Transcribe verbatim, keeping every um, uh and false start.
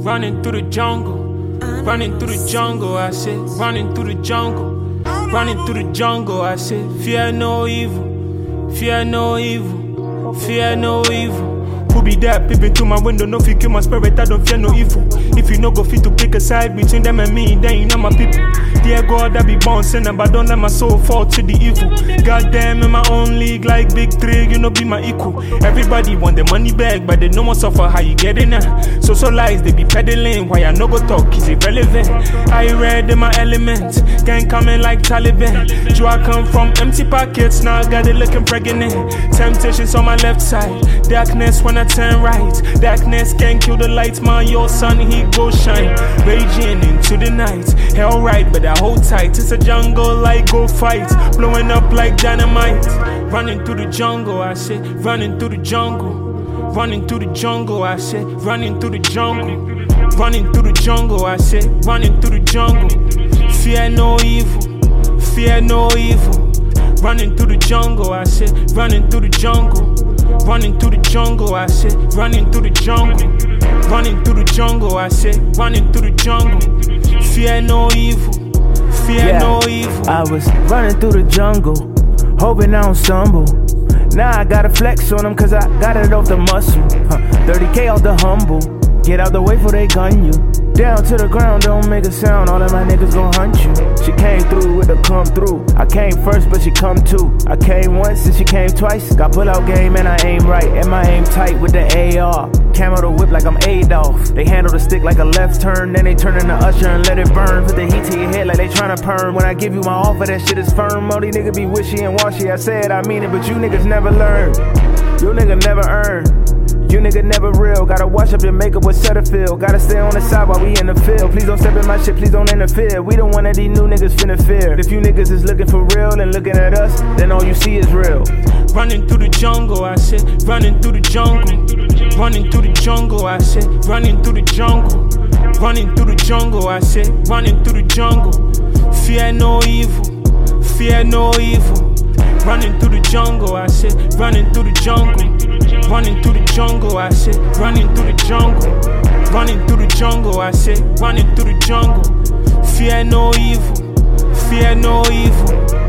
running through the jungle, running through the jungle, I said, running through the jungle, running through the jungle, I said, fear no evil, fear no evil, fear no evil. Who be there peeping through my window? No fit kill my spirit, I don't fear no evil. If you no go fit to pick a side between them and me, then you know my people. Dear God, I be born sinner, but don't let my soul fall to the evil. Goddamn, in my own league, like big three, you know be my equal. Everybody want the money back, but they no one suffer how you get in there. So so lies, they be peddling, why I no go talk is irrelevant. I read in my element, gang coming like Taliban. Do I come from empty pockets, now I got it looking pregnant. Temptations on my left side, darkness when I turn right. Darkness can't kill the light, man, your sun, he go shine. Raging into the night, hell right, but I hold tight. It's a jungle, like go fight, blowing up like dynamite. Running through the jungle, I say, running through the jungle. Running through the jungle, I say, running through the jungle. Running through the jungle, I say, running through the jungle. Fear no evil, fear no evil. Running through the jungle, I say, running through the jungle. Running through the jungle, I say, running through the jungle. Running through the jungle, I say, running through the jungle. Fear no evil, fear yeah, no evil. I was running through the jungle, hoping I don't stumble. Now I gotta flex on them cause I got it off the muscle. Huh. thirty K off the humble, get out the way before they gun you. Down to the ground, don't make a sound, all of my niggas gon' hunt you. She came through with a come through. I came first, but she come too. I came once and she came twice. Got pull out game and I aim right, and my aim tight with the A R. Camel the whip like I'm Adolf. They handle the stick like a left turn, then they turn into Usher and let it burn. Put the heat to your head like they tryna perm. When I give you my offer, that shit is firm. All these niggas be wishy and washy. I said I mean it, but you niggas never learn. You nigga never earn. You nigga never real, gotta wash up your makeup with Cetaphil. Gotta stay on the side while we in the field. Please don't step in my shit, please don't interfere. We don't want these new niggas finna fear. If you niggas is looking for real and looking at us, then all you see is real. Running through the jungle, I said, running through the jungle. Running through the jungle, I said, running through the jungle. Running through the jungle, I said, running through the jungle. Fear no evil, fear no evil. Running through the jungle, I said, running through the jungle. Running through the jungle, I said, running through the jungle. Running through the jungle, I said, running through the jungle. Fear no evil, fear no evil.